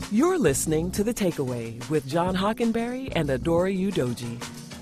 You're listening to The Takeaway with John Hockenberry and Adora Udoji.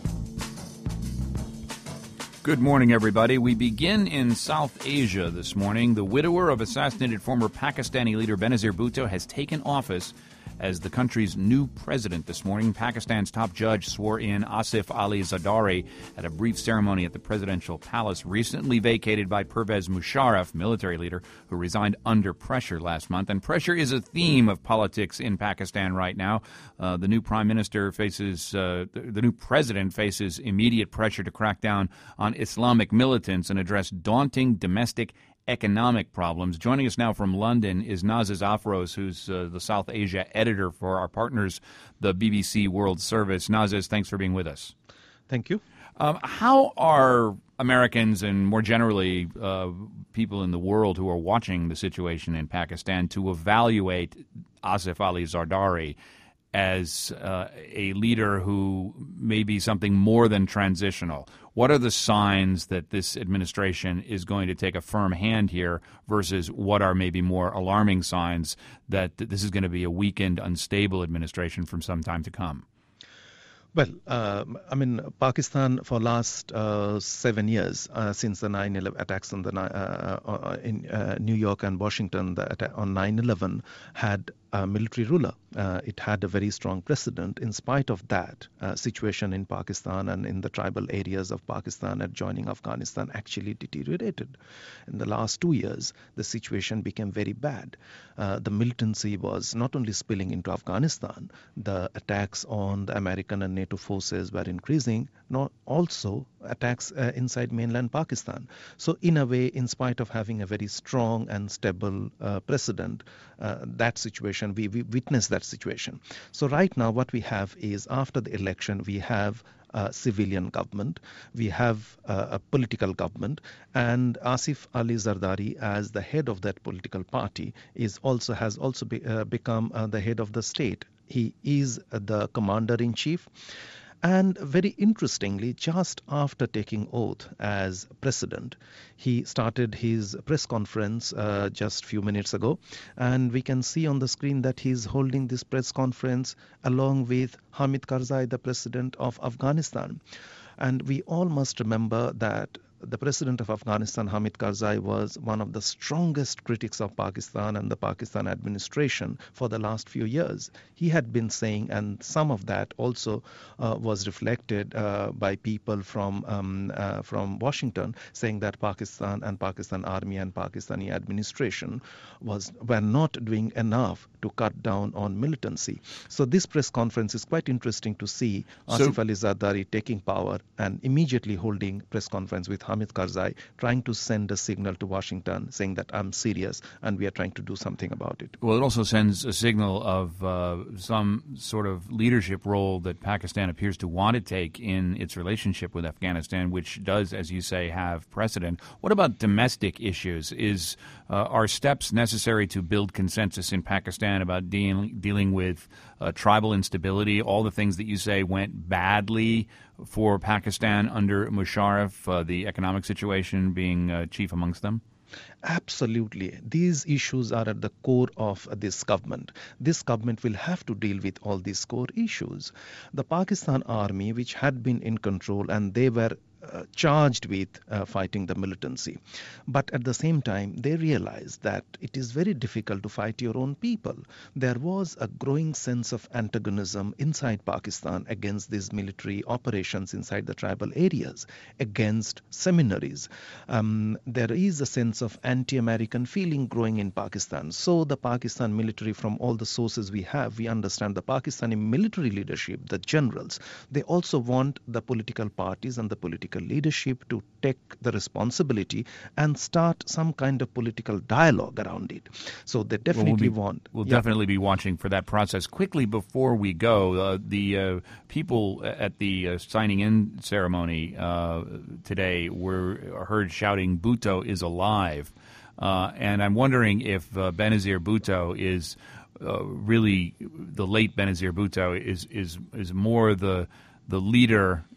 Good morning, everybody. We begin in South Asia this morning. The widower of assassinated former Pakistani leader Benazir Bhutto has taken office as the country's new president this morning. Pakistan's top judge swore in Asif Ali Zardari at a brief ceremony at the presidential palace, recently vacated by Pervez Musharraf, military leader, who resigned under pressure last month. And pressure is a theme of politics in Pakistan right now. The new prime minister faces, the new president faces immediate pressure to crack down on Islamic militants and address daunting domestic economic problems. Joining us now from London is Nazez Afroz, who's the South Asia editor for our partners, the BBC World Service. Nazez, thanks for being with us. Thank you. How are Americans and more generally people in the world who are watching the situation in Pakistan to evaluate Asif Ali Zardari as a leader who may be something more than transitional? What are the signs that this administration is going to take a firm hand here versus what are maybe more alarming signs that this is going to be a weakened, unstable administration from some time to come? Well, Pakistan for last 7 years, since the 9/11 attacks on in New York and Washington, the attack on 9/11 had a military ruler. It had a very strong precedent. In spite of that, situation in Pakistan and in the tribal areas of Pakistan adjoining Afghanistan actually deteriorated. In the last 2 years, the situation became very bad. The militancy was not only spilling into Afghanistan, the attacks on the American and NATO forces were increasing, nor also attacks inside mainland Pakistan. So in a way, in spite of having a very strong and stable precedent, that situation, we witnessed that situation. So right now what we have is, after the election, we have a civilian government, we have a political government, and Asif Ali Zardari, as the head of that political party, has also become the head of the state. He is the commander-in-chief. And very interestingly, just after taking oath as president, he started his press conference just a few minutes ago. And we can see on the screen that he's holding this press conference along with Hamid Karzai, the president of Afghanistan. And we all must remember that the president of Afghanistan, Hamid Karzai, was one of the strongest critics of Pakistan and the Pakistan administration for the last few years. He had been saying, and some of that also was reflected by people from Washington, saying that Pakistan and Pakistan Army and Pakistani administration were not doing enough to cut down on militancy. So this press conference is quite interesting to see Asif Ali Zardari taking power and immediately holding press conference with Hamid Karzai, trying to send a signal to Washington saying that I'm serious and we are trying to do something about it. Well, it also sends a signal of some sort of leadership role that Pakistan appears to want to take in its relationship with Afghanistan, which does, as you say, have precedent. What about domestic issues? Are steps necessary to build consensus in Pakistan about dealing with tribal instability, all the things that you say went badly for Pakistan under Musharraf, the economic situation being chief amongst them? Absolutely. These issues are at the core of this government. This government will have to deal with all these core issues. The Pakistan army, which had been in control, and they were charged with fighting the militancy. But at the same time, they realized that it is very difficult to fight your own people. There was a growing sense of antagonism inside Pakistan against these military operations inside the tribal areas, against seminaries. There is a sense of anti-American feeling growing in Pakistan. So the Pakistan military, from all the sources we have, we understand the Pakistani military leadership, the generals, they also want the political parties and the political leadership to take the responsibility and start some kind of political dialogue around it. So they definitely We'll definitely be watching for that process. Quickly before we go, the people at the signing in ceremony today were heard shouting, "Bhutto is alive." And I'm wondering if Benazir Bhutto is really, the late Benazir Bhutto is more the leader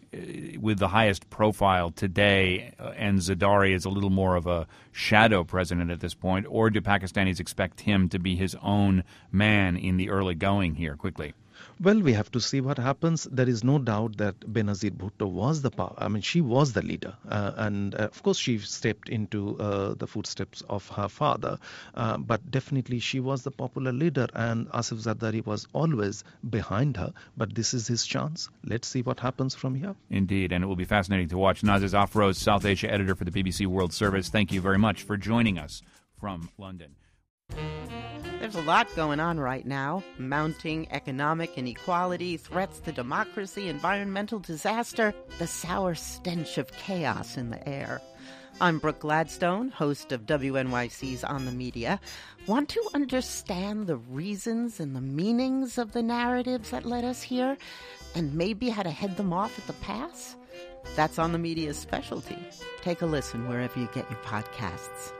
with the highest profile today, and Zardari is a little more of a shadow president at this point, or do Pakistanis expect him to be his own man in the early going here quickly? Well, we have to see what happens. There is no doubt that Benazir Bhutto was she was the leader. And of course, she stepped into the footsteps of her father. But definitely, she was the popular leader. And Asif Zardari was always behind her. But this is his chance. Let's see what happens from here. Indeed. And it will be fascinating to watch. Nazir Afroz, South Asia editor for the BBC World Service, thank you very much for joining us from London. There's a lot going on right now. Mounting economic inequality, threats to democracy, environmental disaster, the sour stench of chaos in the air. I'm Brooke Gladstone, host of WNYC's On the Media. Want to understand the reasons and the meanings of the narratives that led us here, and maybe how to head them off at the pass? That's On the Media's specialty. Take a listen wherever you get your podcasts.